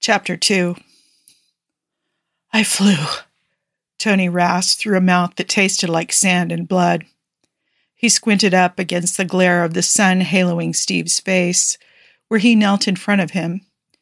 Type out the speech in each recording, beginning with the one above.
Chapter 2. I flew, Tony rasped through a mouth that tasted like sand and blood. He squinted up against the glare of the sun haloing Steve's face, where he knelt in front of him.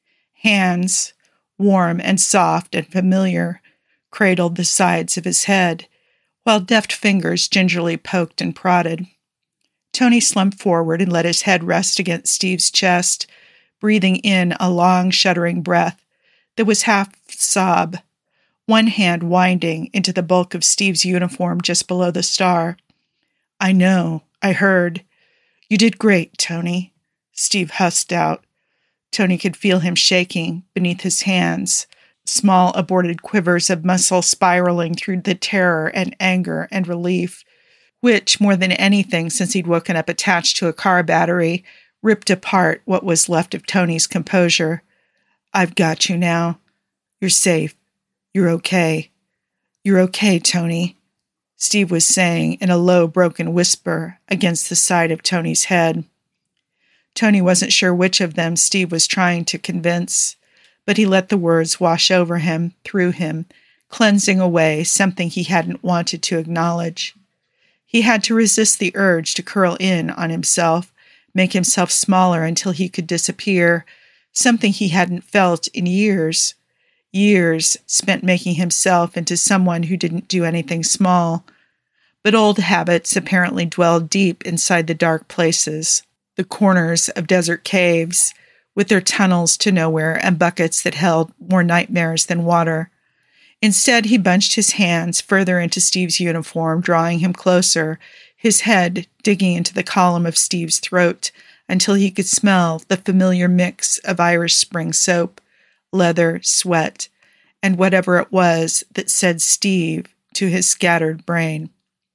Hands, warm and soft and familiar, cradled the sides of his head, while deft fingers gingerly poked and prodded. Tony slumped forward and let his head rest against Steve's chest, breathing in a long, shuddering breath that was half sob, one hand winding into the bulk of Steve's uniform just below the star. I know, I heard. You did great, Tony, Steve husked out. Tony could feel him shaking beneath his hands, small aborted quivers of muscle spiraling through the terror and anger and relief, which, more than anything since he'd woken up attached to a car battery, ripped apart what was left of Tony's composure. I've got you now. You're safe. You're okay. You're okay, Tony, Steve was saying in a low, broken whisper against the side of Tony's head. Tony wasn't sure which of them Steve was trying to convince, but he let the words wash over him, through him, cleansing away something he hadn't wanted to acknowledge. He had to resist the urge to curl in on himself, make himself smaller until he could disappear, something he hadn't felt in years. Years spent making himself into someone who didn't do anything small. But old habits apparently dwelled deep inside the dark places, the corners of desert caves, with their tunnels to nowhere and buckets that held more nightmares than water. Instead, he bunched his hands further into Steve's uniform, drawing him closer, his head digging into the column of Steve's throat until he could smell the familiar mix of Irish Spring soap, leather, sweat, and whatever it was that said Steve to his scattered brain.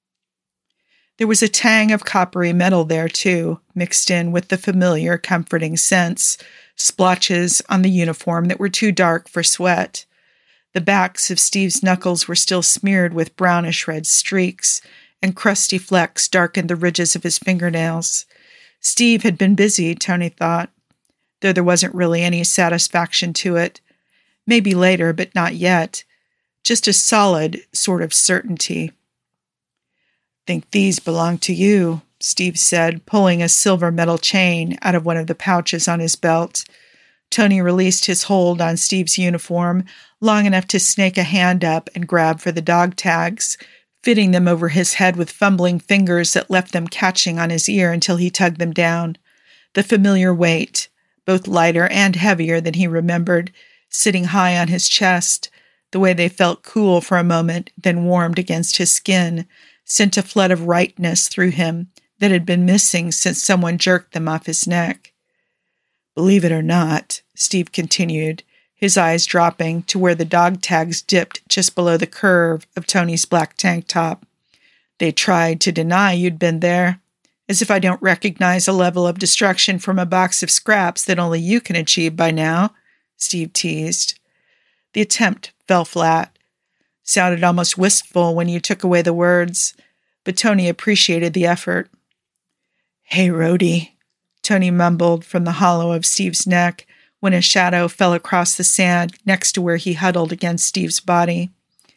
There was a tang of coppery metal there, too, mixed in with the familiar, comforting scents, splotches on the uniform that were too dark for sweat. The backs of Steve's knuckles were still smeared with brownish-red streaks, and crusty flecks darkened the ridges of his fingernails. Steve had been busy, Tony thought, though there wasn't really any satisfaction to it. Maybe later, but not yet. Just a solid sort of certainty. Think these belong to you, Steve said, pulling a silver metal chain out of one of the pouches on his belt. Tony released his hold on Steve's uniform long enough to snake a hand up and grab for the dog tags, fitting them over his head with fumbling fingers that left them catching on his ear until he tugged them down. The familiar weight, both lighter and heavier than he remembered, sitting high on his chest, the way they felt cool for a moment, then warmed against his skin, sent a flood of rightness through him that had been missing since someone jerked them off his neck. Believe it or not, Steve continued, his eyes dropping to where the dog tags dipped just below the curve of Tony's black tank top. They tried to deny you'd been there, as if I don't recognize a level of destruction from a box of scraps that only you can achieve by now, Steve teased. The attempt fell flat. Sounded almost wistful when you took away the words, but Tony appreciated the effort. Hey, Rhodey, Tony mumbled from the hollow of Steve's neck when a shadow fell across the sand next to where he huddled against Steve's body.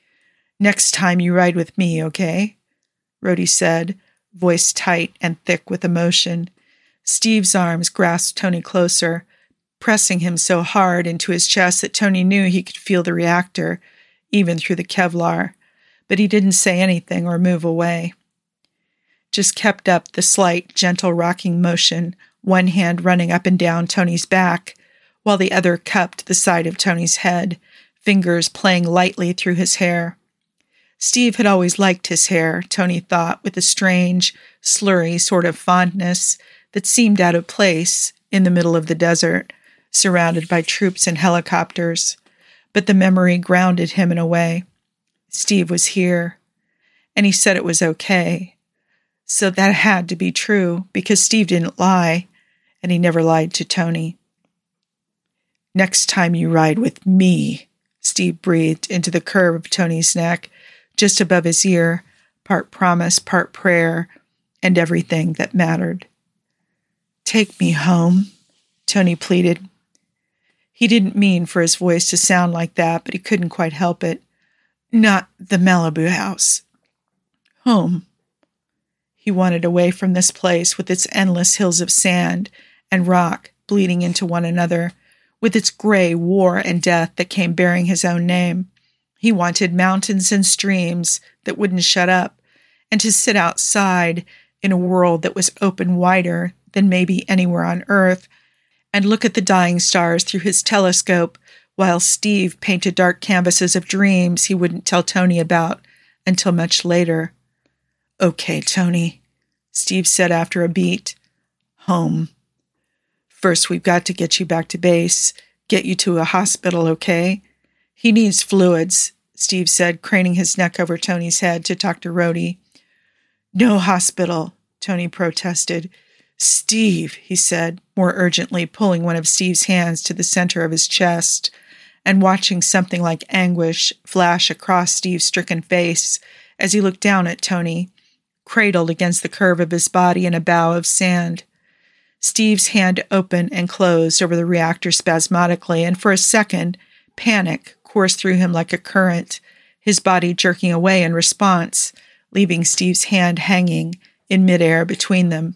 Next time you ride with me, okay? Rhodey said, voice tight and thick with emotion. Steve's arms grasped Tony closer, pressing him so hard into his chest that Tony knew he could feel the reactor, even through the Kevlar, but he didn't say anything or move away. Just kept up the slight, gentle rocking motion, one hand running up and down Tony's back, while the other cupped the side of Tony's head, fingers playing lightly through his hair. Steve had always liked his hair, Tony thought, with a strange, slurry sort of fondness that seemed out of place in the middle of the desert, surrounded by troops and helicopters. But the memory grounded him in a way. Steve was here, and he said it was okay. So that had to be true, because Steve didn't lie, and he never lied to Tony. Next time you ride with me, Steve breathed into the curve of Tony's neck, just above his ear, part promise, part prayer, and everything that mattered. Take me home, Tony pleaded. He didn't mean for his voice to sound like that, but he couldn't quite help it. Not the Malibu house. Home. He wanted away from this place with its endless hills of sand and rock bleeding into one another, with its gray war and death that came bearing his own name. He wanted mountains and streams that wouldn't shut up, and to sit outside in a world that was open wider than maybe anywhere on Earth, and look at the dying stars through his telescope while Steve painted dark canvases of dreams he wouldn't tell Tony about until much later. Okay, Tony, Steve said after a beat. Home. First, we've got to get you back to base, get you to a hospital, okay? He needs fluids, Steve said, craning his neck over Tony's head to talk to Rhodey. No hospital, Tony protested. Steve, he said, more urgently, pulling one of Steve's hands to the center of his chest and watching something like anguish flash across Steve's stricken face as he looked down at Tony, cradled against the curve of his body in a bow of sand. Steve's hand opened and closed over the reactor spasmodically, and for a second, panic coursed through him like a current, his body jerking away in response, leaving Steve's hand hanging in midair between them.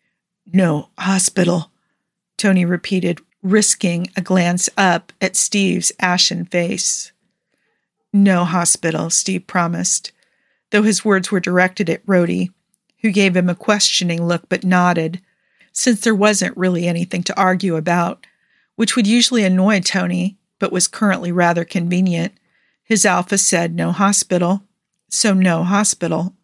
No hospital, Tony repeated, risking a glance up at Steve's ashen face. No hospital, Steve promised, though his words were directed at Rhodey, who gave him a questioning look but nodded, since there wasn't really anything to argue about, which would usually annoy Tony, but was currently rather convenient. His alpha said no hospital, so no hospital.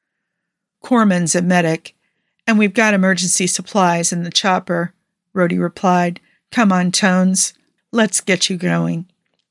Corman's a medic, and we've got emergency supplies in the chopper, Rhodey replied. Come on, Tones, let's get you going.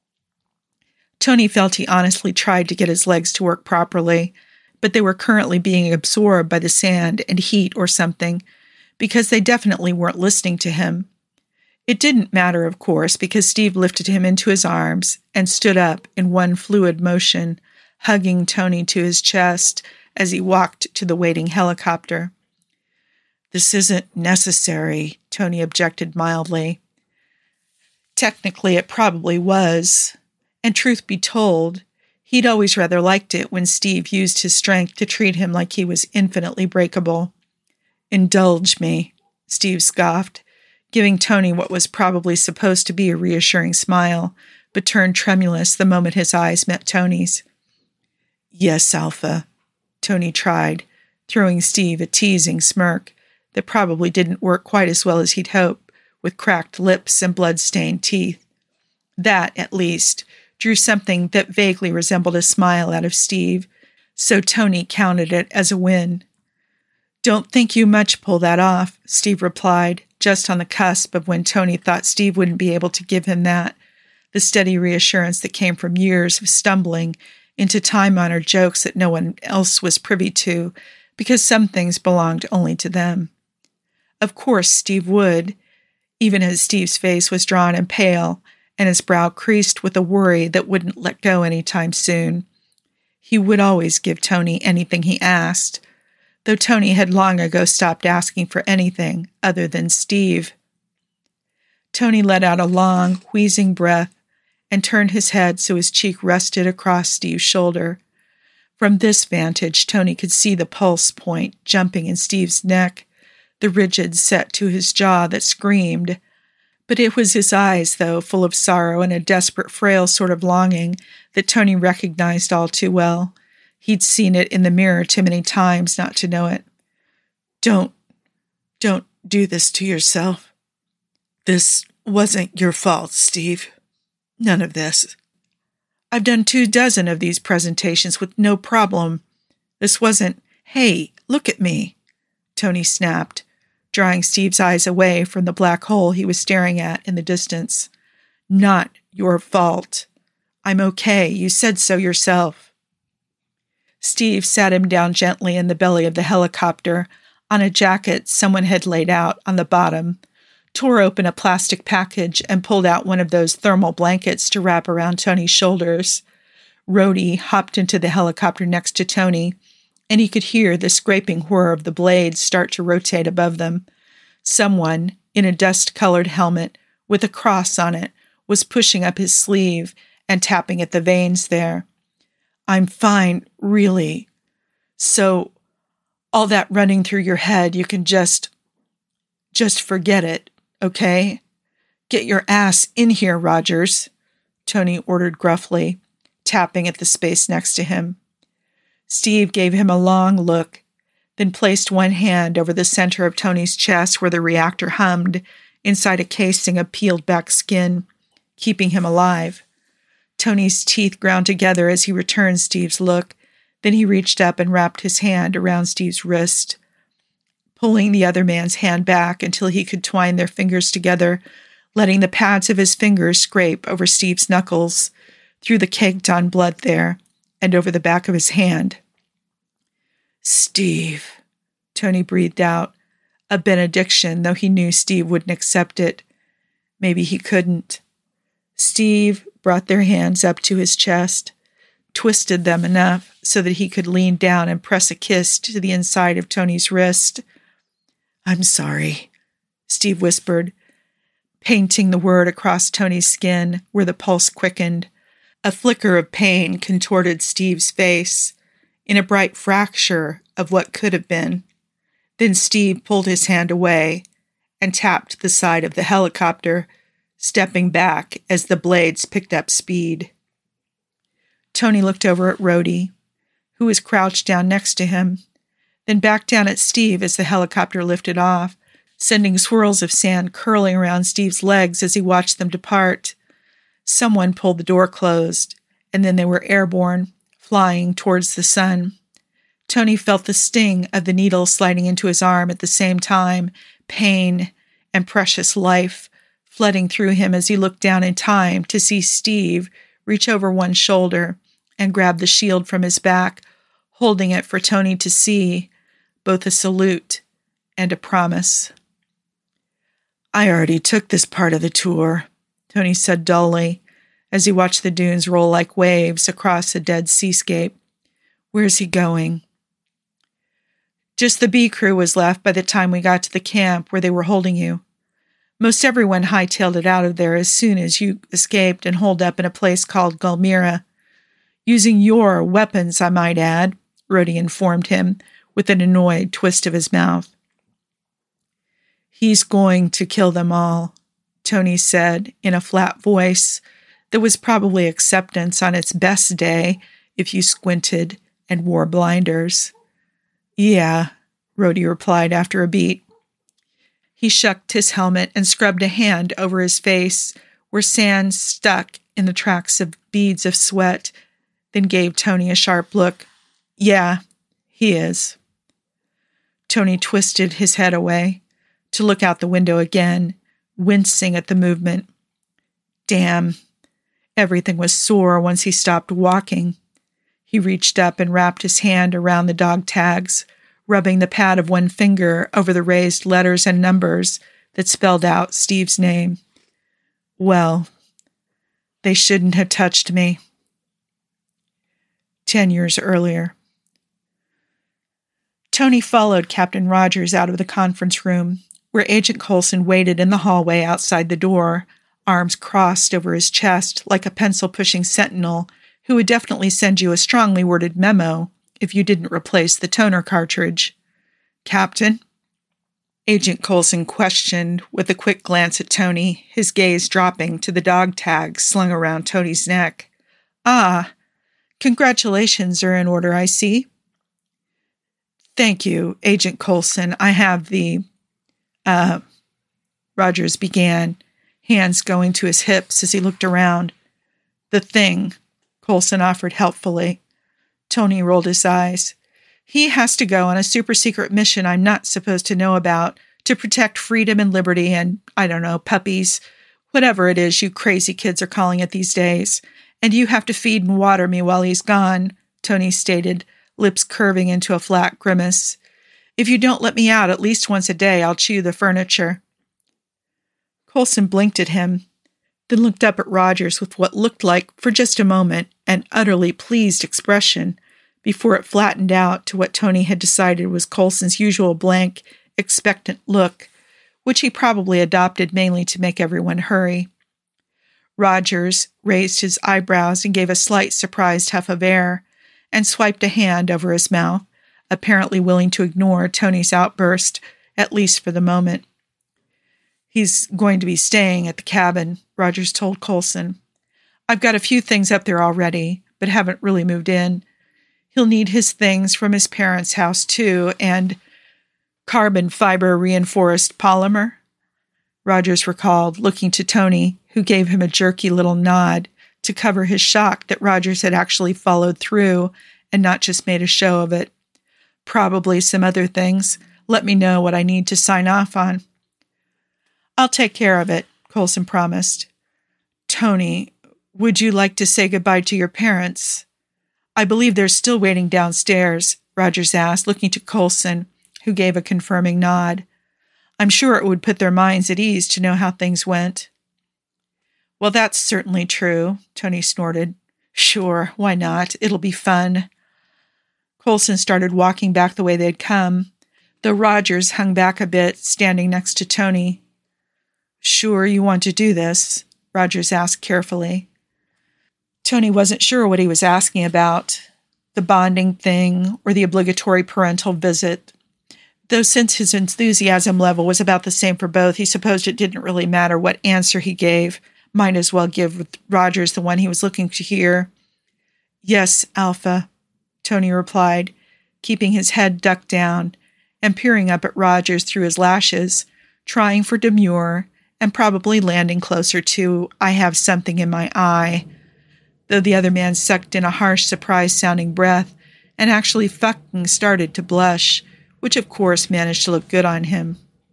Tony felt he honestly tried to get his legs to work properly, but they were currently being absorbed by the sand and heat or something, because they definitely weren't listening to him. It didn't matter, of course, because Steve lifted him into his arms and stood up in one fluid motion, hugging Tony to his chest as he walked to the waiting helicopter. This isn't necessary, Tony objected mildly. Technically, it probably was, and truth be told, he'd always rather liked it when Steve used his strength to treat him like he was infinitely breakable. Indulge me, Steve scoffed, giving Tony what was probably supposed to be a reassuring smile, but turned tremulous the moment his eyes met Tony's. Yes, Alpha, Tony tried, throwing Steve a teasing smirk that probably didn't work quite as well as he'd hoped, with cracked lips and blood-stained teeth. That, at least, drew something that vaguely resembled a smile out of Steve, so Tony counted it as a win. Don't think you much pull that off, Steve replied, just on the cusp of when Tony thought Steve wouldn't be able to give him that, the steady reassurance that came from years of stumbling into time-honored jokes that no one else was privy to, because some things belonged only to them. Of course Steve would, even as Steve's face was drawn and pale, and his brow creased with a worry that wouldn't let go any time soon. He would always give Tony anything he asked, though Tony had long ago stopped asking for anything other than Steve. Tony let out a long, wheezing breath and turned his head so his cheek rested across Steve's shoulder. From this vantage, Tony could see the pulse point jumping in Steve's neck, the rigid set to his jaw that screamed. But it was his eyes, though, full of sorrow and a desperate, frail sort of longing that Tony recognized all too well. He'd seen it in the mirror too many times not to know it. Don't do this to yourself. This wasn't your fault, Steve. None of this. I've done 24 of these presentations with no problem. This wasn't, hey, look at me, Tony snapped, drawing Steve's eyes away from the black hole he was staring at in the distance. Not your fault. I'm okay. You said so yourself. Steve sat him down gently in the belly of the helicopter on a jacket someone had laid out on the bottom, tore open a plastic package and pulled out one of those thermal blankets to wrap around Tony's shoulders. Rhodey hopped into the helicopter next to Tony, and he could hear the scraping whir of the blades start to rotate above them. Someone, in a dust-colored helmet with a cross on it, was pushing up his sleeve and tapping at the veins there. I'm fine, really. So, all that running through your head, you can just forget it, okay? Get your ass in here, Rogers, Tony ordered gruffly, tapping at the space next to him. Steve gave him a long look, then placed one hand over the center of Tony's chest where the reactor hummed inside a casing of peeled-back skin, keeping him alive. Tony's teeth ground together as he returned Steve's look. Then he reached up and wrapped his hand around Steve's wrist, pulling the other man's hand back until he could twine their fingers together, letting the pads of his fingers scrape over Steve's knuckles, through the caked-on blood there, and over the back of his hand. Steve, Tony breathed out, a benediction, though he knew Steve wouldn't accept it. Maybe he couldn't. Steve brought their hands up to his chest, twisted them enough so that he could lean down and press a kiss to the inside of Tony's wrist. I'm sorry, Steve whispered, painting the word across Tony's skin where the pulse quickened. A flicker of pain contorted Steve's face in a bright fracture of what could have been. Then Steve pulled his hand away and tapped the side of the helicopter, stepping back as the blades picked up speed. Tony looked over at Rhodey, who was crouched down next to him, then back down at Steve as the helicopter lifted off, sending swirls of sand curling around Steve's legs as he watched them depart. Someone pulled the door closed, and then they were airborne, flying towards the sun. Tony felt the sting of the needle sliding into his arm at the same time, pain and precious life flooding through him as he looked down in time to see Steve reach over one shoulder and grab the shield from his back, holding it for Tony to see, both a salute and a promise. I already took this part of the tour, Tony said dully, as he watched the dunes roll like waves across a dead seascape. Where's he going? Just the B crew was left by the time we got to the camp where they were holding you. Most everyone hightailed it out of there as soon as you escaped and holed up in a place called Gulmira. Using your weapons, I might add, Rhodey informed him with an annoyed twist of his mouth. He's going to kill them all, Tony said in a flat voice that was probably acceptance on its best day if you squinted and wore blinders. Yeah, Rhodey replied after a beat. He shucked his helmet and scrubbed a hand over his face where sand stuck in the tracks of beads of sweat, then gave Tony a sharp look. Yeah, he is. Tony twisted his head away to look out the window again, wincing at the movement. Damn. Everything was sore once he stopped walking. He reached up and wrapped his hand around the dog tags, rubbing the pad of one finger over the raised letters and numbers that spelled out Steve's name. Well, they shouldn't have touched me. 10 years earlier. Tony followed Captain Rogers out of the conference room, where Agent Coulson waited in the hallway outside the door, arms crossed over his chest like a pencil-pushing sentinel who would definitely send you a strongly worded memo if you didn't replace the toner cartridge. Captain? Agent Coulson questioned with a quick glance at Tony, his gaze dropping to the dog tags slung around Tony's neck. Ah, congratulations are in order, I see. Thank you, Agent Coulson. I have the... Rogers began, hands going to his hips as he looked around. The thing, Coulson offered helpfully. Tony rolled his eyes. He has to go on a super-secret mission I'm not supposed to know about to protect freedom and liberty and, I don't know, puppies, whatever it is you crazy kids are calling it these days. And you have to feed and water me while he's gone, Tony stated, lips curving into a flat grimace. If you don't let me out at least once a day, I'll chew the furniture. Coulson blinked at him, then looked up at Rogers with what looked like, for just a moment, an utterly pleased expression, before it flattened out to what Tony had decided was Coulson's usual blank, expectant look, which he probably adopted mainly to make everyone hurry. Rogers raised his eyebrows and gave a slight surprised huff of air and swiped a hand over his mouth, apparently willing to ignore Tony's outburst, at least for the moment. "He's going to be staying at the cabin," Rogers told Coulson. "I've got a few things up there already, but haven't really moved in. He'll need his things from his parents' house, too, and carbon fiber reinforced polymer," Rogers recalled, looking to Tony, who gave him a jerky little nod to cover his shock that Rogers had actually followed through and not just made a show of it. "Probably some other things. Let me know what I need to sign off on." "I'll take care of it," Coulson promised. "Tony, would you like to say goodbye to your parents?" "I believe they're still waiting downstairs," Rogers asked, looking to Coulson, who gave a confirming nod. "I'm sure it would put their minds at ease to know how things went." "Well, that's certainly true," Tony snorted. "Sure, why not? It'll be fun." Coulson started walking back the way they'd come, though Rogers hung back a bit, standing next to Tony. "Sure you want to do this?" Rogers asked carefully. Tony wasn't sure what he was asking about, the bonding thing or the obligatory parental visit. Though since his enthusiasm level was about the same for both, he supposed it didn't really matter what answer he gave. Might as well give Rogers the one he was looking to hear. "Yes, Alpha," Tony replied, keeping his head ducked down and peering up at Rogers through his lashes, trying for demure and probably landing closer to "I have something in my eye," though the other man sucked in a harsh, surprised-sounding breath and actually fucking started to blush, which of course managed to look good on him.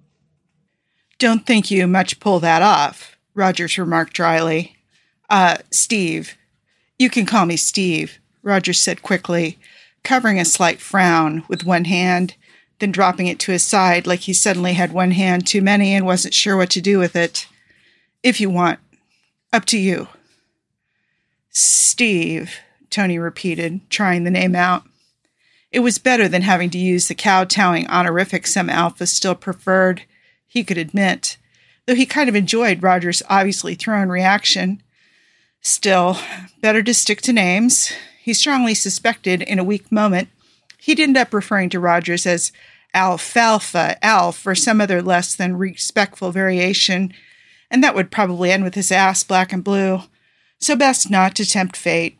"Don't think you much pull that off," Rogers remarked dryly. Steve. You can call me Steve," Rogers said quickly, covering a slight frown with one hand, then dropping it to his side like he suddenly had one hand too many and wasn't sure what to do with it. "If you want. Up to you." "Steve," Tony repeated, trying the name out. It was better than having to use the kowtowing honorific some Alphas still preferred, he could admit, though he kind of enjoyed Rogers' obviously thrown reaction. Still, better to stick to names. He strongly suspected, in a weak moment, he'd end up referring to Rogers as Alfalfa, Alf, or some other less than respectful variation, and that would probably end with his ass black and blue. So best not to tempt fate.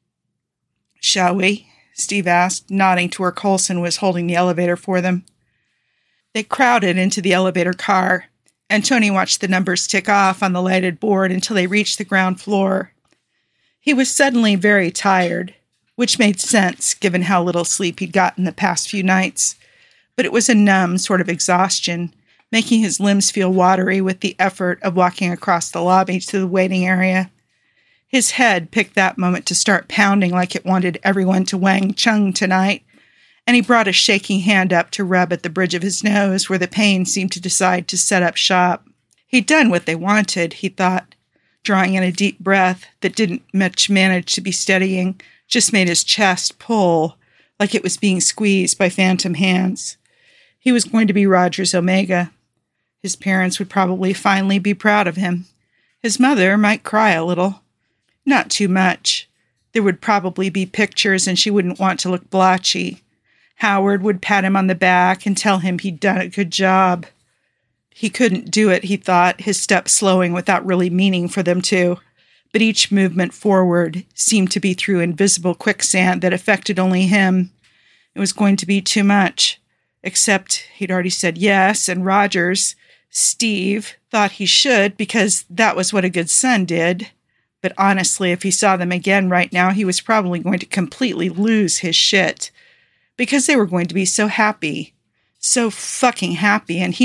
"Shall we?" Steve asked, nodding to where Coulson was holding the elevator for them. They crowded into the elevator car, and Tony watched the numbers tick off on the lighted board until they reached the ground floor. He was suddenly very tired, which made sense given how little sleep he'd gotten the past few nights, but it was a numb sort of exhaustion, making his limbs feel watery with the effort of walking across the lobby to the waiting area. His head picked that moment to start pounding like it wanted everyone to Wang Chung tonight, and he brought a shaking hand up to rub at the bridge of his nose where the pain seemed to decide to set up shop. He'd done what they wanted, he thought, drawing in a deep breath that didn't much manage to be steadying, just made his chest pull like it was being squeezed by phantom hands. He was going to be Rogers Omega. His parents would probably finally be proud of him. His mother might cry a little. Not too much. There would probably be pictures and she wouldn't want to look blotchy. Howard would pat him on the back and tell him he'd done a good job. He couldn't do it, he thought, his steps slowing without really meaning for them to. But each movement forward seemed to be through invisible quicksand that affected only him. It was going to be too much. Except he'd already said yes, and Rogers, Steve, thought he should because that was what a good son did. But honestly, if he saw them again right now, he was probably going to completely lose his shit. Because they were going to be so happy. So fucking happy. And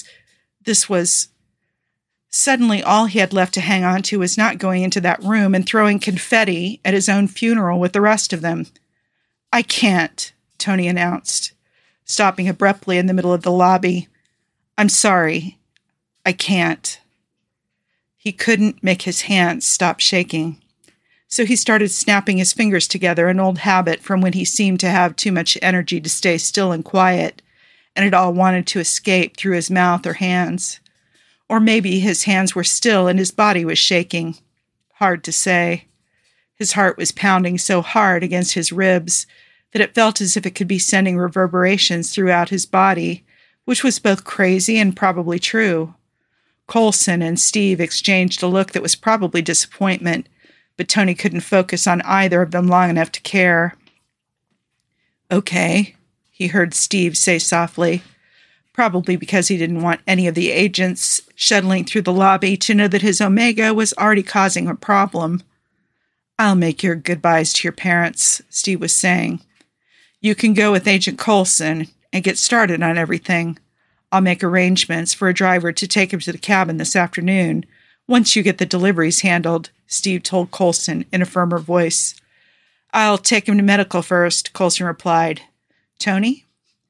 this was... Suddenly, all he had left to hang on to was not going into that room and throwing confetti at his own funeral with the rest of them. "I can't," Tony announced, stopping abruptly in the middle of the lobby. "I'm sorry. I can't." He couldn't make his hands stop shaking. So he started snapping his fingers together, an old habit from when he seemed to have too much energy to stay still and quiet, and it all wanted to escape through his mouth or hands. Or maybe his hands were still and his body was shaking. Hard to say. His heart was pounding so hard against his ribs that it felt as if it could be sending reverberations throughout his body, which was both crazy and probably true. Coulson and Steve exchanged a look that was probably disappointment, but Tony couldn't focus on either of them long enough to care. "Okay," he heard Steve say softly, probably because he didn't want any of the agents shuttling through the lobby to know that his Omega was already causing a problem. "I'll make your goodbyes to your parents," Steve was saying. "You can go with Agent Coulson and get started on everything. I'll make arrangements for a driver to take him to the cabin this afternoon once you get the deliveries handled," Steve told Coulson in a firmer voice. "I'll take him to medical first," Coulson replied. "Tony?"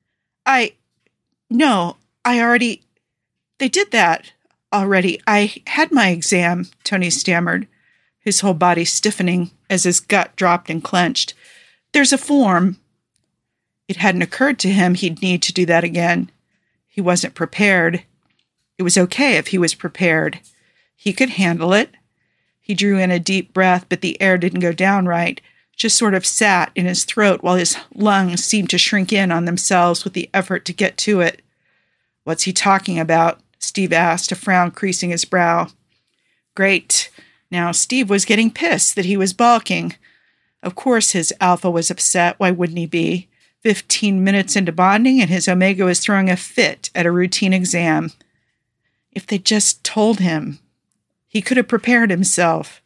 No, I already... They did that already. I had my exam," Tony stammered, his whole body stiffening as his gut dropped and clenched. "There's a form." It hadn't occurred to him he'd need to do that again. He wasn't prepared. It was okay if he was prepared. He could handle it. He drew in a deep breath, but the air didn't go down right, just sort of sat in his throat while his lungs seemed to shrink in on themselves with the effort to get to it. "What's he talking about?" Steve asked, a frown creasing his brow. Great. Now Steve was getting pissed that he was balking. Of course his alpha was upset. Why wouldn't he be? 15 minutes into bonding and his Omega was throwing a fit at a routine exam. If they just told him, he could have prepared himself.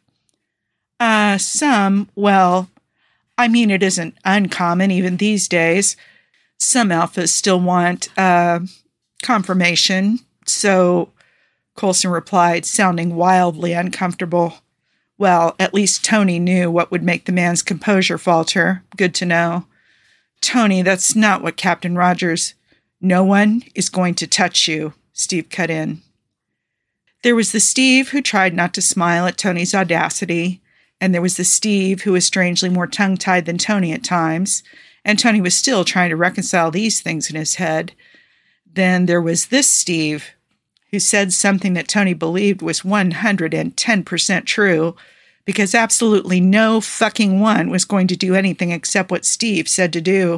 Well, I mean, it isn't uncommon even these days. Some alphas still want, confirmation. So, Coulson replied, sounding wildly uncomfortable. Well, at least Tony knew what would make the man's composure falter. Good to know. "Tony, that's not what Captain Rogers..." "No one is going to touch you," Steve cut in. There was the Steve who tried not to smile at Tony's audacity, and there was the Steve who was strangely more tongue-tied than Tony at times, and Tony was still trying to reconcile these things in his head. Then there was this Steve, who said something that Tony believed was 110% true, because absolutely no fucking one was going to do anything except what Steve said to do.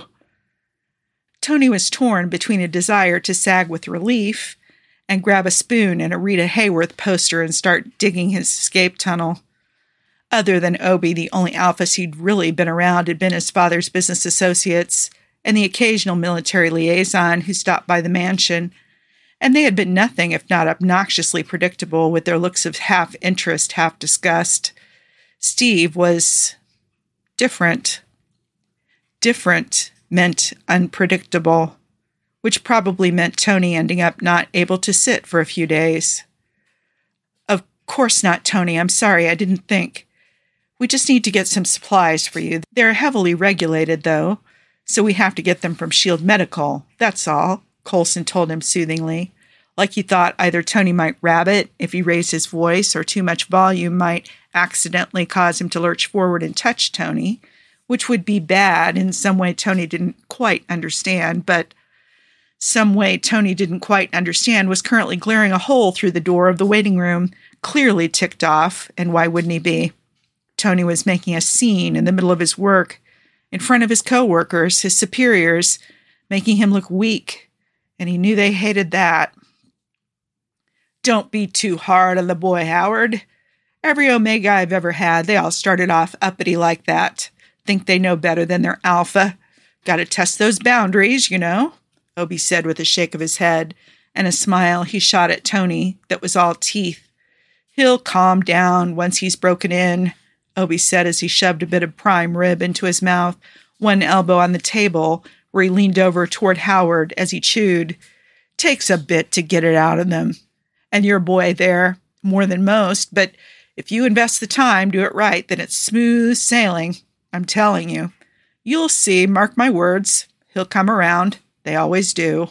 Tony was torn between a desire to sag with relief and grab a spoon and a Rita Hayworth poster and start digging his escape tunnel. Other than Obi, the only alphas he'd really been around had been his father's business associates and the occasional military liaison who stopped by the mansion, and they had been nothing if not obnoxiously predictable with their looks of half interest, half disgust. Steve was different. Different meant unpredictable, which probably meant Tony ending up not able to sit for a few days. "Of course not, Tony. I'm sorry, I didn't think. We just need to get some supplies for you. They're heavily regulated, though, so we have to get them from Shield Medical. That's all," Coulson told him soothingly, like he thought either Tony might rabbit if he raised his voice or too much volume might accidentally cause him to lurch forward and touch Tony, which would be bad in some way Tony didn't quite understand, but some way Tony didn't quite understand was currently glaring a hole through the door of the waiting room, clearly ticked off, and why wouldn't he be? Tony was making a scene in the middle of his work, in front of his co-workers, his superiors, making him look weak, and he knew they hated that. "Don't be too hard on the boy, Howard. Every Omega I've ever had, they all started off uppity like that. Think they know better than their alpha. Gotta test those boundaries, you know," Obi said with a shake of his head and a smile he shot at Tony that was all teeth. "He'll calm down once he's broken in," Obi said as he shoved a bit of prime rib into his mouth, one elbow on the table, where he leaned over toward Howard as he chewed. "Takes a bit to get it out of them. And your boy there, more than most, but if you invest the time, do it right, then it's smooth sailing. I'm telling you. You'll see, mark my words. He'll come around. They always do."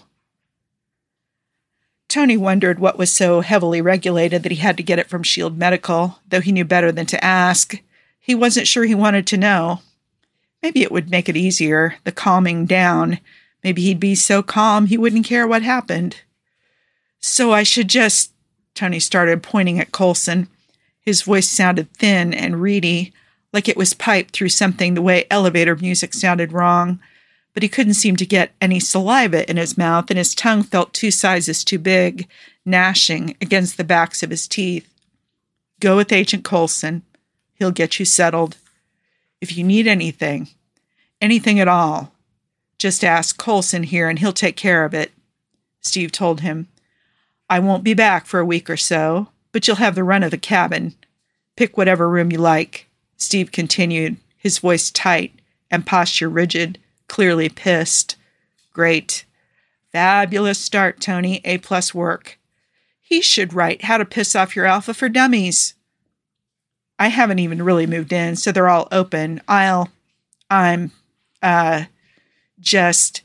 Tony wondered what was so heavily regulated that he had to get it from Shield Medical, though he knew better than to ask. He wasn't sure he wanted to know. Maybe it would make it easier, the calming down. Maybe he'd be so calm he wouldn't care what happened. "So I should just..." Tony started, pointing at Coulson. His voice sounded thin and reedy, like it was piped through something the way elevator music sounded wrong, but he couldn't seem to get any saliva in his mouth, and his tongue felt 2 sizes too big, gnashing against the backs of his teeth. Go with Agent Coulson. He'll get you settled. If you need anything at all, just ask Coulson here and he'll take care of it, Steve told him. I won't be back for a week or so, but you'll have the run of the cabin. Pick whatever room you like, Steve continued, his voice tight and posture rigid, clearly pissed. Great. Fabulous start, Tony. A+ work. He should write How to Piss Off Your Alpha for Dummies. I haven't even really moved in, so they're all open. Just,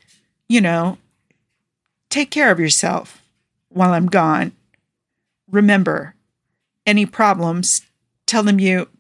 take care of yourself while I'm gone. Remember, any problems, tell them you're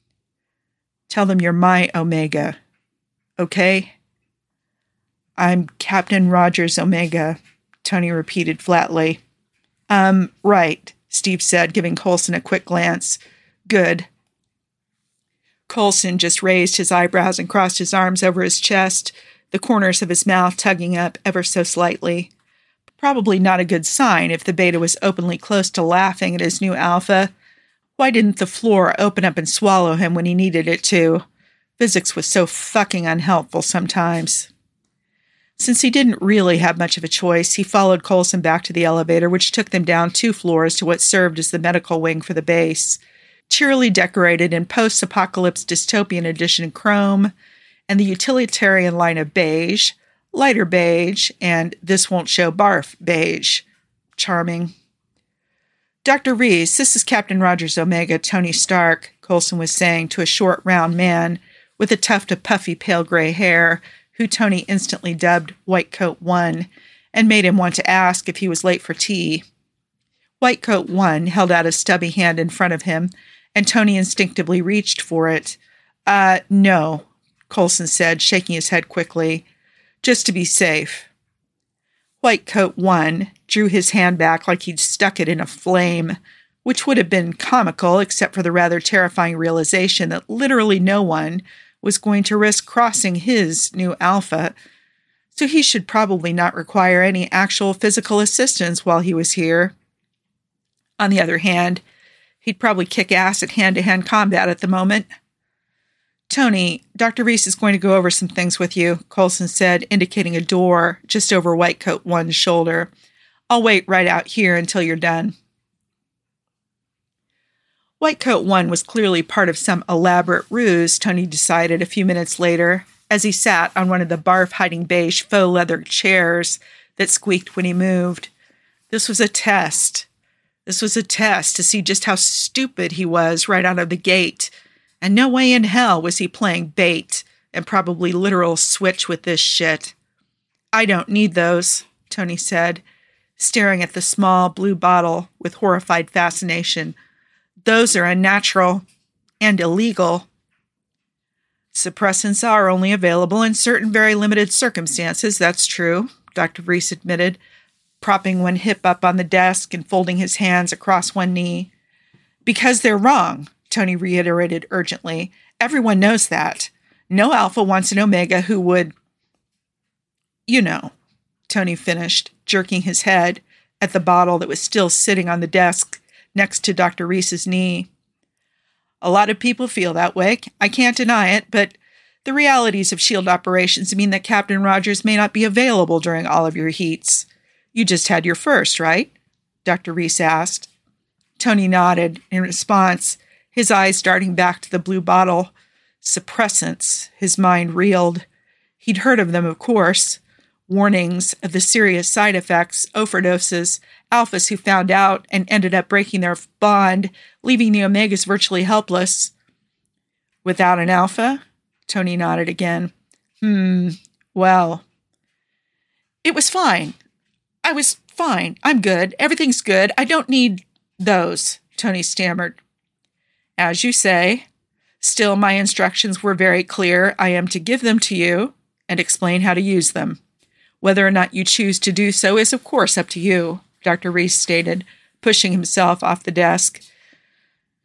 my Omega, okay? I'm Captain Rogers Omega, Tony repeated flatly. Right, Steve said, giving Coulson a quick glance. Good. Coulson just raised his eyebrows and crossed his arms over his chest, the corners of his mouth tugging up ever so slightly. Probably not a good sign if the beta was openly close to laughing at his new alpha. Why didn't the floor open up and swallow him when he needed it to? Physics was so fucking unhelpful sometimes. Since he didn't really have much of a choice, he followed Coulson back to the elevator, which took them down 2 floors to what served as the medical wing for the base. Cheerily decorated in post-apocalypse dystopian edition chrome, and the utilitarian line of beige, lighter beige, and this won't show barf beige. Charming. Dr. Reese, this is Captain Rogers Omega, Tony Stark, Coulson was saying to a short, round man with a tuft of puffy, pale gray hair, who Tony instantly dubbed White Coat 1, and made him want to ask if he was late for tea. White Coat 1 held out a stubby hand in front of him, and Tony instinctively reached for it. No, Coulson said, shaking his head quickly. Just to be safe. White Coat 1 drew his hand back like he'd stuck it in a flame, which would have been comical except for the rather terrifying realization that literally no one was going to risk crossing his new alpha, so he should probably not require any actual physical assistance while he was here. On the other hand, he'd probably kick ass at hand-to-hand combat at the moment. Tony, Dr. Reese is going to go over some things with you, Coulson said, indicating a door just over White Coat 1's shoulder. I'll wait right out here until you're done. White Coat 1 was clearly part of some elaborate ruse, Tony decided a few minutes later, as he sat on one of the barf-hiding beige faux leather chairs that squeaked when he moved. This was a test. This was a test to see just how stupid he was right out of the gate, and no way in hell was he playing bait and probably literal switch with this shit. I don't need those, Tony said, staring at the small blue bottle with horrified fascination. Those are unnatural and illegal. Suppressants are only available in certain very limited circumstances, that's true, Dr. Reese admitted, propping one hip up on the desk and folding his hands across one knee. Because they're wrong, Tony reiterated urgently. Everyone knows that. No alpha wants an omega who would... Tony finished, jerking his head at the bottle that was still sitting on the desk next to Dr. Reese's knee. A lot of people feel that way. I can't deny it, but the realities of SHIELD operations mean that Captain Rogers may not be available during all of your heats. You just had your first, right? Dr. Reese asked. Tony nodded in response, his eyes darting back to the blue bottle. Suppressants, his mind reeled. He'd heard of them, of course. Warnings of the serious side effects, overdoses, alphas who found out and ended up breaking their bond, leaving the omegas virtually helpless. Without an alpha? Tony nodded again. Well. It was fine. I was fine. I'm good. Everything's good. I don't need those, Tony stammered. As you say. Still, my instructions were very clear. I am to give them to you and explain how to use them. Whether or not you choose to do so is, of course, up to you, Dr. Reese stated, pushing himself off the desk.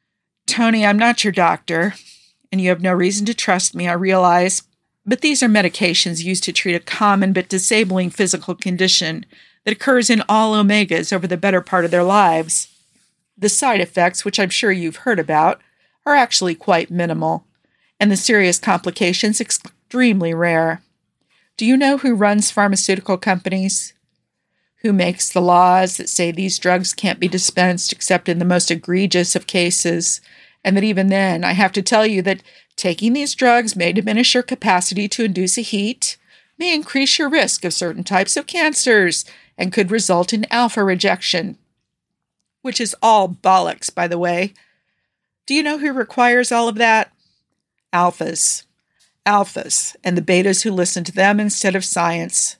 Tony, I'm not your doctor, and you have no reason to trust me, I realize, but these are medications used to treat a common but disabling physical condition that occurs in all omegas over the better part of their lives. The side effects, which I'm sure you've heard about, are actually quite minimal, and the serious complications extremely rare. Do you know who runs pharmaceutical companies? Who makes the laws that say these drugs can't be dispensed except in the most egregious of cases, and that even then I have to tell you that taking these drugs may diminish your capacity to induce a heat, may increase your risk of certain types of cancers, and could result in alpha rejection. Which is all bollocks, by the way. Do you know who requires all of that? Alphas. Alphas, and the betas who listen to them instead of science.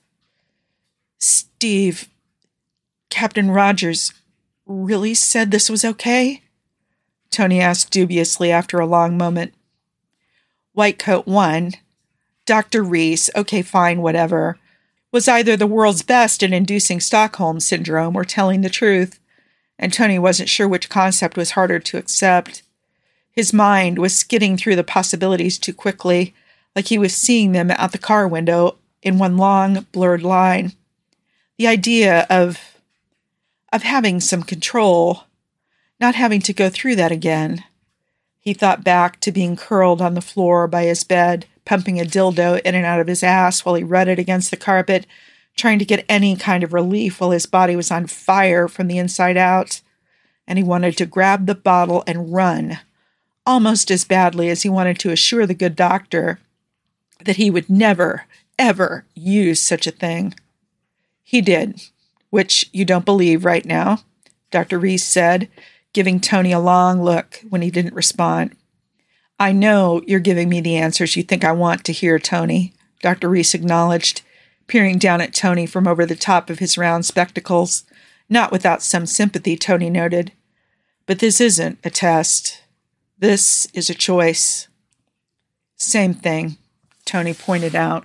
Steve, Captain Rogers really said this was okay? Tony asked dubiously after a long moment. Whitecoat 1, Dr. Reese, okay, fine, whatever, was either the world's best at inducing Stockholm Syndrome or telling the truth, and Tony wasn't sure which concept was harder to accept. His mind was skidding through the possibilities too quickly, like he was seeing them out the car window in one long, blurred line. The idea of having some control, not having to go through that again. He thought back to being curled on the floor by his bed, pumping a dildo in and out of his ass while he rutted against the carpet, trying to get any kind of relief while his body was on fire from the inside out. And he wanted to grab the bottle and run, almost as badly as he wanted to assure the good doctor that he would never, ever use such a thing. He did, which you don't believe right now, Dr. Reese said, giving Tony a long look when he didn't respond. I know you're giving me the answers you think I want to hear, Tony, Dr. Reese acknowledged, peering down at Tony from over the top of his round spectacles, not without some sympathy, Tony noted. But this isn't a test. This is a choice. Same thing, Tony pointed out.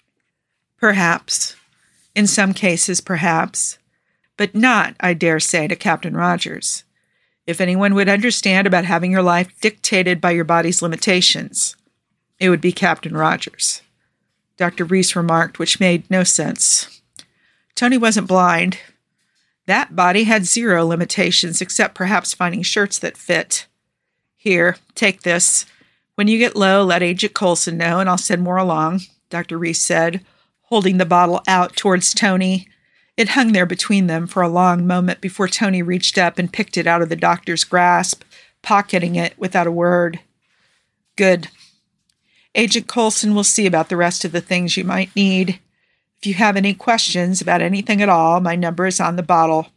Perhaps. In some cases, perhaps. But not, I dare say, to Captain Rogers. If anyone would understand about having your life dictated by your body's limitations, it would be Captain Rogers, Dr. Reese remarked, which made no sense. Tony wasn't blind. That body had zero limitations, except perhaps finding shirts that fit. Here, take this. When you get low, let Agent Coulson know, and I'll send more along, Dr. Reese said, holding the bottle out towards Tony. It hung there between them for a long moment before Tony reached up and picked it out of the doctor's grasp, pocketing it without a word. Good. Agent Coulson will see about the rest of the things you might need. If you have any questions about anything at all, my number is on the bottle.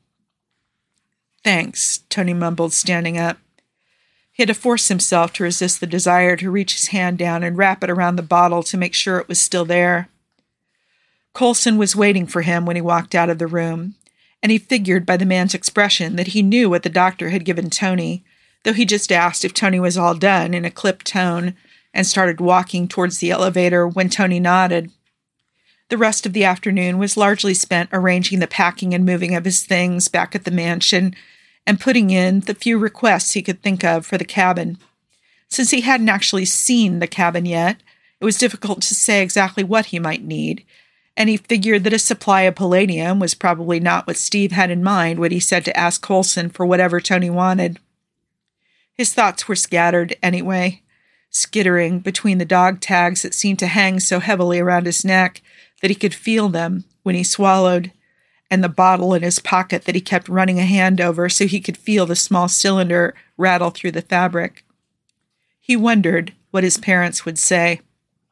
Thanks, Tony mumbled, standing up. He had to force himself to resist the desire to reach his hand down and wrap it around the bottle to make sure it was still there. Coulson was waiting for him when he walked out of the room, and he figured by the man's expression that he knew what the doctor had given Tony, though he just asked if Tony was all done in a clipped tone and started walking towards the elevator when Tony nodded. The rest of the afternoon was largely spent arranging the packing and moving of his things back at the mansion and putting in the few requests he could think of for the cabin. Since he hadn't actually seen the cabin yet, it was difficult to say exactly what he might need, and he figured that a supply of palladium was probably not what Steve had in mind when he said to ask Coulson for whatever Tony wanted. His thoughts were scattered anyway, skittering between the dog tags that seemed to hang so heavily around his neck that he could feel them when he swallowed, and the bottle in his pocket that he kept running a hand over so he could feel the small cylinder rattle through the fabric. He wondered what his parents would say.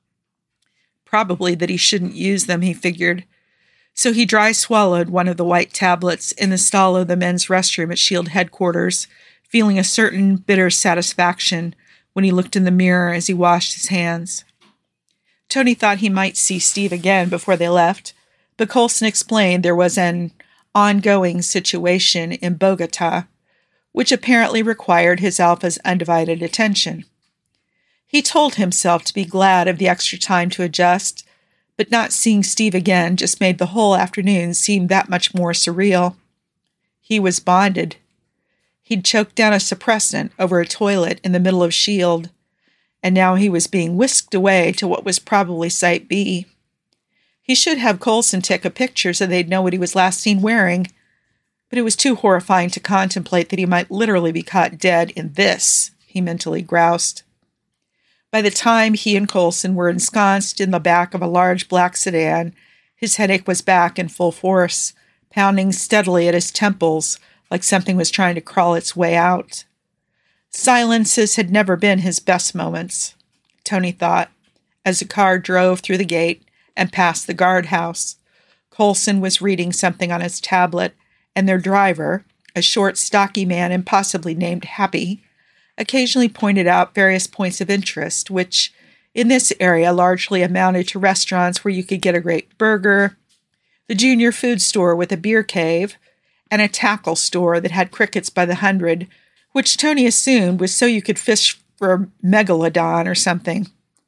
Probably that he shouldn't use them, he figured. So he dry swallowed one of the white tablets in the stall of the men's restroom at SHIELD headquarters, feeling a certain bitter satisfaction when he looked in the mirror as he washed his hands. Tony thought he might see Steve again before they left, but Coulson explained there was an ongoing situation in Bogota, which apparently required his alpha's undivided attention. He told himself to be glad of the extra time to adjust, but not seeing Steve again just made the whole afternoon seem that much more surreal. He was bonded. He'd choked down a suppressant over a toilet in the middle of S.H.I.E.L.D., and now he was being whisked away to what was probably Site B. He should have Coulson take a picture so they'd know what he was last seen wearing, but it was too horrifying to contemplate that he might literally be caught dead in this, he mentally groused. By the time he and Coulson were ensconced in the back of a large black sedan, his headache was back in full force, pounding steadily at his temples like something was trying to crawl its way out. Silences had never been his best moments, Tony thought, as the car drove through the gate and past the guardhouse. Coulson was reading something on his tablet, and their driver, a short, stocky man impossibly named Happy, occasionally pointed out various points of interest, which, in this area, largely amounted to restaurants where you could get a great burger, the junior food store with a beer cave, and a tackle store that had crickets by the hundred, which Tony assumed was so you could fish for a megalodon or something.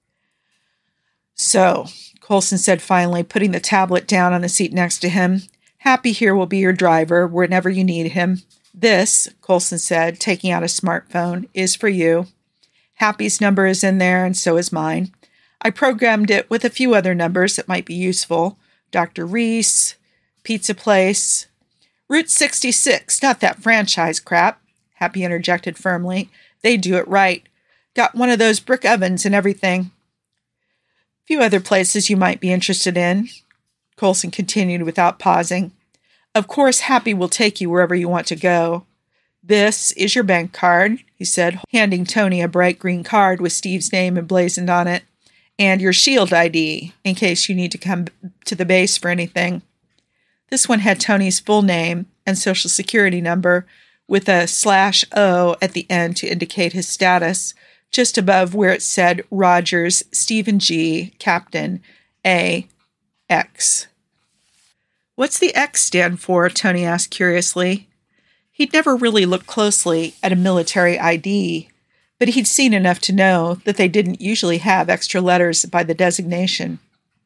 "So," Coulson said finally, putting the tablet down on the seat next to him, "Happy here will be your driver whenever you need him. This," Coulson said, taking out a smartphone, "is for you. Happy's number is in there, and so is mine. I programmed it with a few other numbers that might be useful. Dr. Reese, Pizza Place, Route 66, not that franchise crap," Happy interjected firmly. "They do it right. Got one of those brick ovens and everything. Few other places you might be interested in," Coulson continued without pausing. "Of course, Happy will take you wherever you want to go. This is your bank card," he said, handing Tony a bright green card with Steve's name emblazoned on it, "and your S.H.I.E.L.D. ID, in case you need to come to the base for anything." This one had Tony's full name and social security number, with a /O at the end to indicate his status, just above where it said Rogers, Stephen G., Captain, A. X. "What's the X stand for?" Tony asked curiously. He'd never really looked closely at a military ID, but he'd seen enough to know that they didn't usually have extra letters by the designation.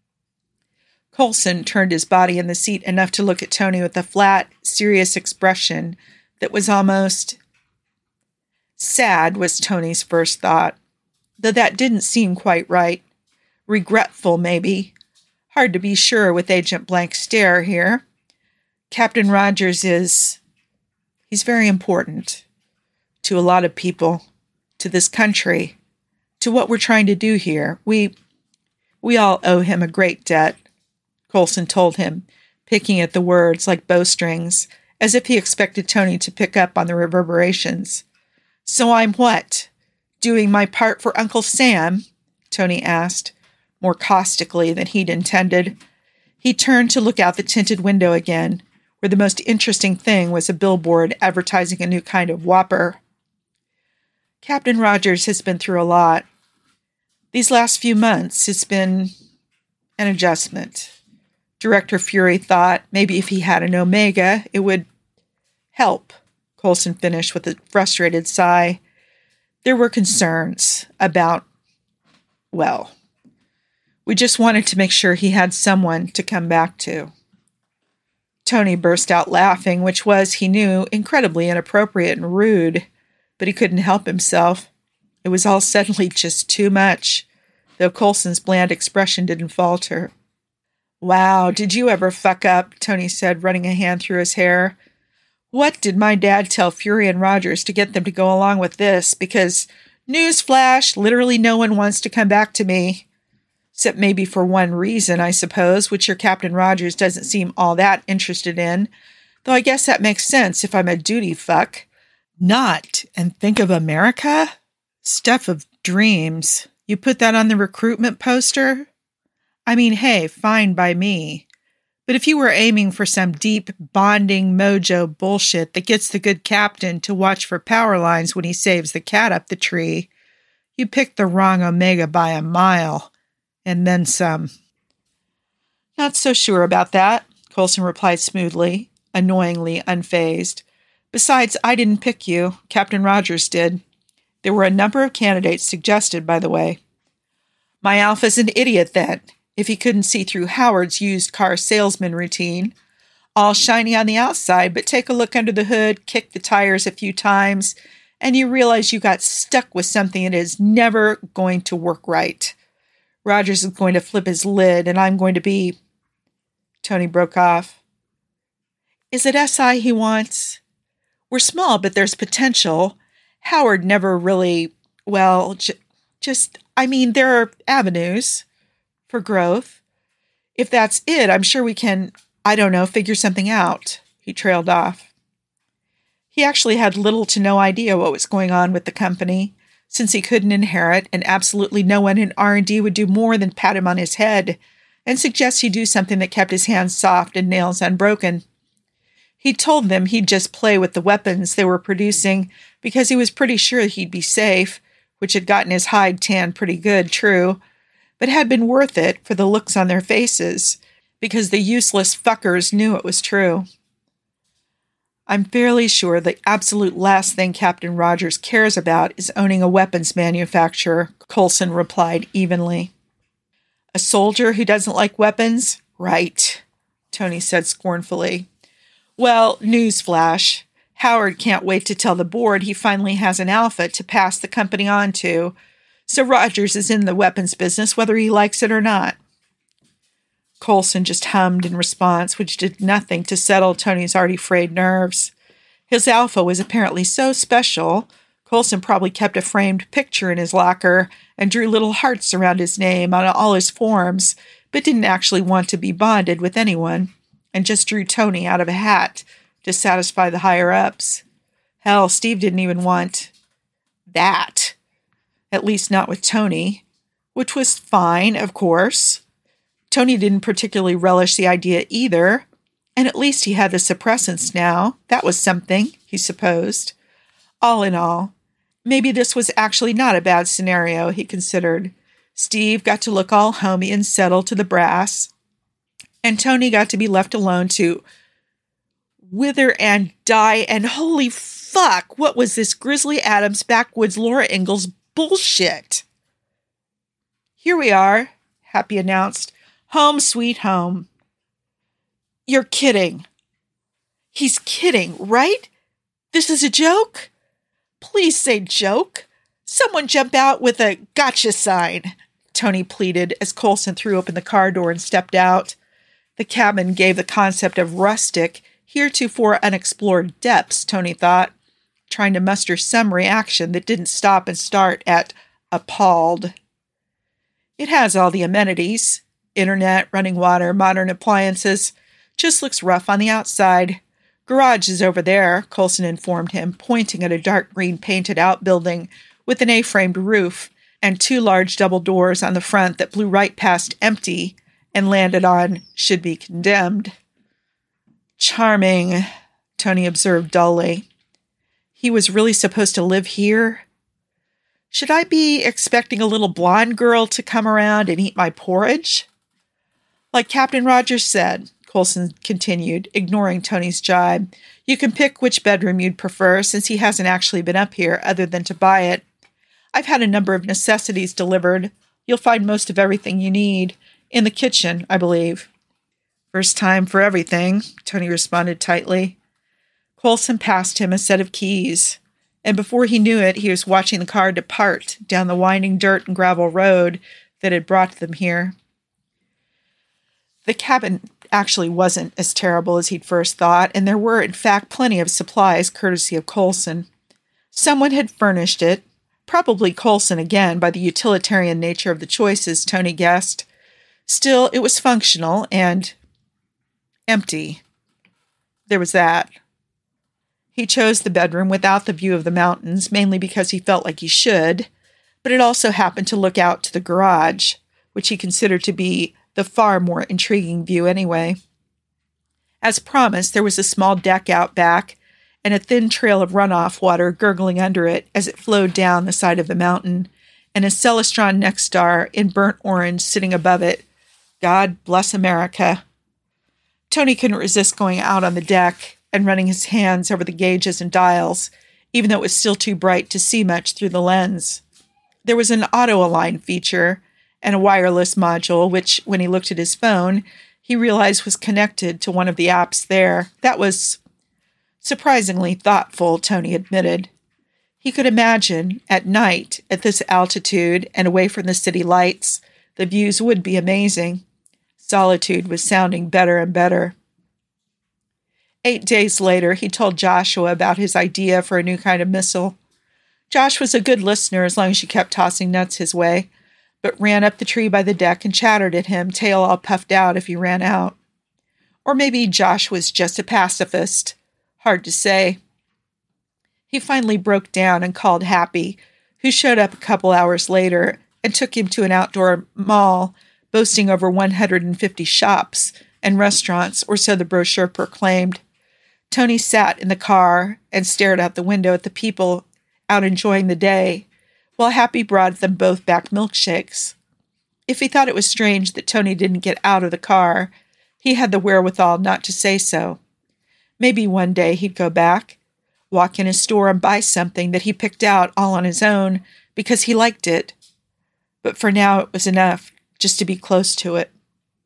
Coulson turned his body in the seat enough to look at Tony with a flat, serious expression that was almost sad, was Tony's first thought, though that didn't seem quite right. Regretful, maybe. Hard to be sure with Agent Blank's stare here. Captain Rogers he's very important. To a lot of people. To this country. To what we're trying to do here. We all owe him a great debt," Coulson told him, picking at the words like bowstrings, as if he expected Tony to pick up on the reverberations. "So I'm what? Doing my part for Uncle Sam?" Tony asked, more caustically than he'd intended. He turned to look out the tinted window again, where the most interesting thing was a billboard advertising a new kind of Whopper. "Captain Rogers has been through a lot. These last few months, it's been an adjustment." Director Fury thought maybe if he had an Omega, it would help, Coulson finished with a frustrated sigh. There were concerns about, well, we just wanted to make sure he had someone to come back to. Tony burst out laughing, which was, he knew, incredibly inappropriate and rude, but he couldn't help himself. It was all suddenly just too much, though Coulson's bland expression didn't falter. "Wow, did you ever fuck up?" Tony said, running a hand through his hair. "What did my dad tell Fury and Rogers to get them to go along with this? Because, newsflash, literally no one wants to come back to me. Except maybe for one reason, I suppose, which your Captain Rogers doesn't seem all that interested in. Though I guess that makes sense if I'm a duty fuck. Not and think of America? Stuff of dreams. You put that on the recruitment poster? I mean, hey, fine by me. But if you were aiming for some deep bonding mojo bullshit that gets the good captain to watch for power lines when he saves the cat up the tree, you picked the wrong Omega by a mile. And then some." "Not so sure about that," Coulson replied smoothly, annoyingly unfazed. "Besides, I didn't pick you. Captain Rogers did. There were a number of candidates suggested, by the way." "My Alpha's an idiot, then, if he couldn't see through Howard's used car salesman routine. All shiny on the outside, but take a look under the hood, kick the tires a few times, and you realize you got stuck with something that is never going to work right. Rogers is going to flip his lid, and I'm going to be... Tony broke off. Is it SI he wants? We're small, but there's potential. Howard never really, well, there are avenues for growth. If that's it, I'm sure we can, figure something out. He trailed off. He actually had little to no idea what was going on with the company, since he couldn't inherit, and absolutely no one in R&D would do more than pat him on his head and suggest he do something that kept his hands soft and nails unbroken. He told them he'd just play with the weapons they were producing because he was pretty sure he'd be safe, which had gotten his hide tanned pretty good, true, but had been worth it for the looks on their faces, because the useless fuckers knew it was true. I'm fairly sure the absolute last thing Captain Rogers cares about is owning a weapons manufacturer, Coulson replied evenly. A soldier who doesn't like weapons? Right, Tony said scornfully. Well, newsflash. Howard can't wait to tell the board he finally has an alpha to pass the company on to, so Rogers is in the weapons business whether he likes it or not. Coulson just hummed in response, which did nothing to settle Tony's already frayed nerves. His alpha was apparently so special, Coulson probably kept a framed picture in his locker and drew little hearts around his name on all his forms, but didn't actually want to be bonded with anyone, and just drew Tony out of a hat to satisfy the higher-ups. Hell, Steve didn't even want that. At least not with Tony, which was fine, of course. Tony didn't particularly relish the idea either, and at least he had the suppressants now. That was something, he supposed. All in all, maybe this was actually not a bad scenario, he considered. Steve got to look all homey and settled to the brass, and Tony got to be left alone to wither and die, and holy fuck, what was this Grizzly Adams backwoods Laura Ingalls bullshit? Here we are, Happy announced. Home sweet home. You're kidding. He's kidding, right? This is a joke? Please say joke. Someone jump out with a gotcha sign, Tony pleaded as Coulson threw open the car door and stepped out. The cabin gave the concept of rustic, heretofore unexplored depths, Tony thought, trying to muster some reaction that didn't stop and start at appalled. It has all the amenities. Internet, running water, modern appliances. Just looks rough on the outside. Garage is over there, Coulson informed him, pointing at a dark green painted outbuilding with an A-framed roof and two large double doors on the front that blew right past empty and landed on should be condemned. Charming, Tony observed dully. He was really supposed to live here? Should I be expecting a little blonde girl to come around and eat my porridge? Like Captain Rogers said, Coulson continued, ignoring Tony's jibe, you can pick which bedroom you'd prefer since he hasn't actually been up here other than to buy it. I've had a number of necessities delivered. You'll find most of everything you need. In the kitchen, I believe. First time for everything, Tony responded tightly. Coulson passed him a set of keys, and before he knew it, he was watching the car depart down the winding dirt and gravel road that had brought them here. The cabin actually wasn't as terrible as he'd first thought, and there were, in fact, plenty of supplies courtesy of Coulson. Someone had furnished it, probably Coulson again by the utilitarian nature of the choices, Tony guessed. Still, it was functional and empty. There was that. He chose the bedroom without the view of the mountains, mainly because he felt like he should, but it also happened to look out to the garage, which he considered to be the far more intriguing view anyway. As promised, there was a small deck out back and a thin trail of runoff water gurgling under it as it flowed down the side of the mountain, and a Celestron Nexstar in burnt orange sitting above it. God bless America. Tony couldn't resist going out on the deck and running his hands over the gauges and dials, even though it was still too bright to see much through the lens. There was an auto-align feature and a wireless module, which, when he looked at his phone, he realized was connected to one of the apps there. That was surprisingly thoughtful, Tony admitted. He could imagine, at night, at this altitude and away from the city lights, the views would be amazing. Solitude was sounding better and better. 8 days later, he told Joshua about his idea for a new kind of missile. Josh was a good listener as long as you kept tossing nuts his way, but ran up the tree by the deck and chattered at him, tail all puffed out if he ran out. Or maybe Josh was just a pacifist. Hard to say. He finally broke down and called Happy, who showed up a couple hours later and took him to an outdoor mall boasting over 150 shops and restaurants, or so the brochure proclaimed. Tony sat in the car and stared out the window at the people out enjoying the day, while Happy brought them both back milkshakes. If he thought it was strange that Tony didn't get out of the car, he had the wherewithal not to say so. Maybe one day he'd go back, walk in a store and buy something that he picked out all on his own because he liked it. But for now it was enough just to be close to it.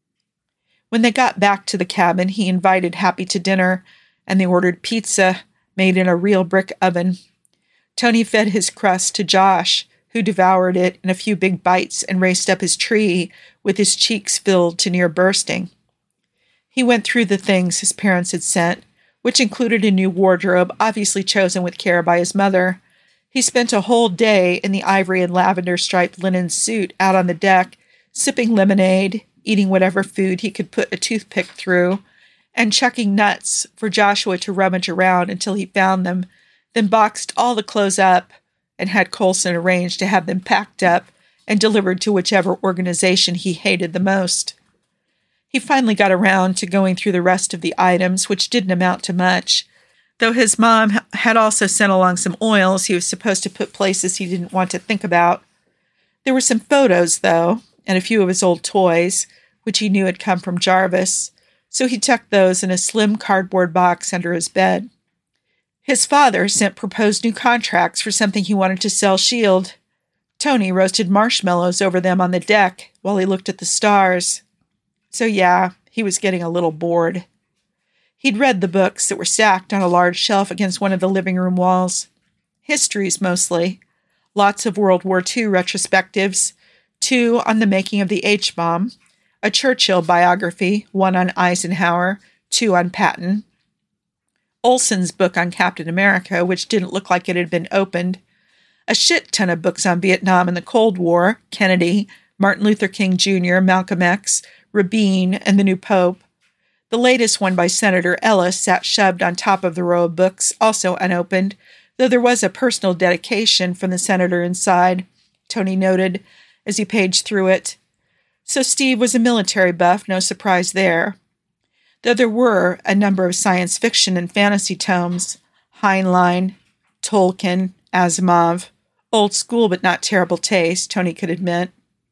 When they got back to the cabin, he invited Happy to dinner, and they ordered pizza made in a real brick oven. Tony fed his crust to Josh, who devoured it in a few big bites and raced up his tree with his cheeks filled to near bursting. He went through the things his parents had sent, which included a new wardrobe, obviously chosen with care by his mother. He spent a whole day in the ivory and lavender-striped linen suit out on the deck, sipping lemonade, eating whatever food he could put a toothpick through, and chucking nuts for Joshua to rummage around until he found them, then boxed all the clothes up and had Colson arrange to have them packed up and delivered to whichever organization he hated the most. He finally got around to going through the rest of the items, which didn't amount to much, though his mom had also sent along some oils he was supposed to put places he didn't want to think about. There were some photos, though, and a few of his old toys, which he knew had come from Jarvis, so he tucked those in a slim cardboard box under his bed. His father sent proposed new contracts for something he wanted to sell S.H.I.E.L.D. Tony roasted marshmallows over them on the deck while he looked at the stars. So yeah, he was getting a little bored. He'd read the books that were stacked on a large shelf against one of the living room walls. Histories, mostly. Lots of World War II retrospectives, 2 on the making of the H-bomb, a Churchill biography, 1 on Eisenhower, 2 on Patton, Olson's book on Captain America, which didn't look like it had been opened, a shit ton of books on Vietnam and the Cold War, Kennedy, Martin Luther King Jr., Malcolm X, Rabin, and the new Pope. The latest one by Senator Ellis sat shoved on top of the row of books, also unopened, though there was a personal dedication from the senator inside, Tony noted as he paged through it. So Steve was a military buff, no surprise there. Though there were a number of science fiction and fantasy tomes, Heinlein, Tolkien, Asimov, old school but not terrible taste, Tony could admit.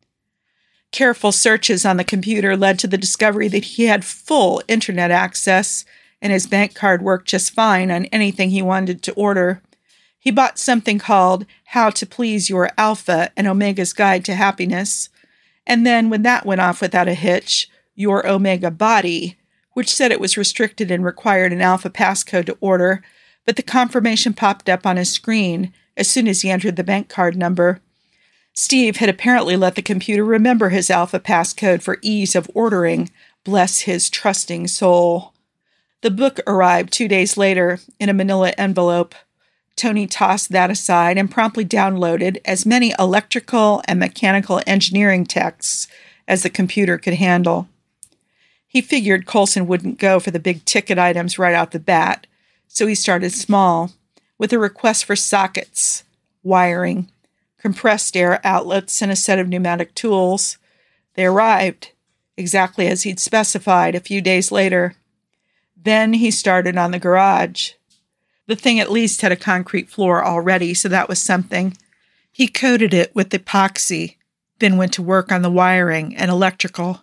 Careful searches on the computer led to the discovery that he had full internet access, and his bank card worked just fine on anything he wanted to order. He bought something called How to Please Your Alpha and Omega's Guide to Happiness, and then when that went off without a hitch, Your Omega Body, which said it was restricted and required an alpha passcode to order, but the confirmation popped up on his screen as soon as he entered the bank card number. Steve had apparently let the computer remember his alpha passcode for ease of ordering. Bless his trusting soul. The book arrived 2 days later in a manila envelope. Tony tossed that aside and promptly downloaded as many electrical and mechanical engineering texts as the computer could handle. He figured Colson wouldn't go for the big ticket items right out the bat, so he started small, with a request for sockets, wiring, compressed air outlets, and a set of pneumatic tools. They arrived, exactly as he'd specified a few days later. Then he started on the garage. The thing at least had a concrete floor already, so that was something. He coated it with epoxy, then went to work on the wiring and electrical.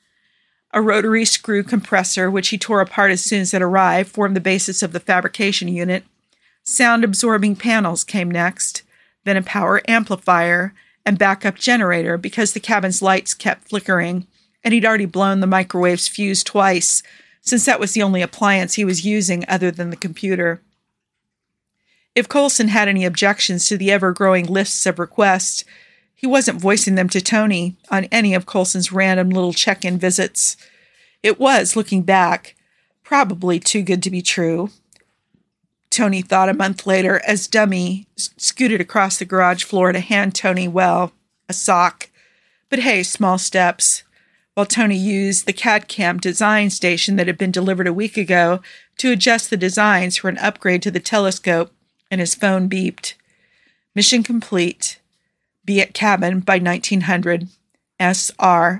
A rotary screw compressor, which he tore apart as soon as it arrived, formed the basis of the fabrication unit. Sound-absorbing panels came next, then a power amplifier and backup generator because the cabin's lights kept flickering, and he'd already blown the microwave's fuse twice, since that was the only appliance he was using other than the computer. If Coulson had any objections to the ever-growing lists of requests, he wasn't voicing them to Tony on any of Coulson's random little check-in visits. It was, looking back, probably too good to be true. Tony thought a month later as Dummy scooted across the garage floor to hand Tony, well, a sock. But hey, small steps. While Tony used the CAD-CAM design station that had been delivered a week ago to adjust the designs for an upgrade to the telescope, and his phone beeped. Mission complete. Be at cabin by 1900. S.R.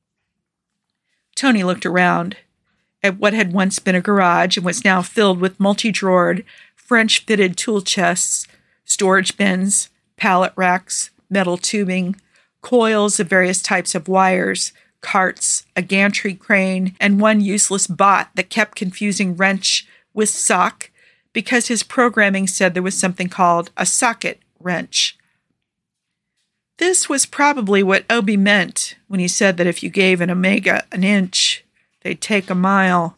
Tony looked around at what had once been a garage and was now filled with multi-drawered, French-fitted tool chests, storage bins, pallet racks, metal tubing, coils of various types of wires, carts, a gantry crane, and one useless bot that kept confusing wrench with sock because his programming said there was something called a socket wrench. This was probably what Obi meant when he said that if you gave an omega an inch, they'd take a mile.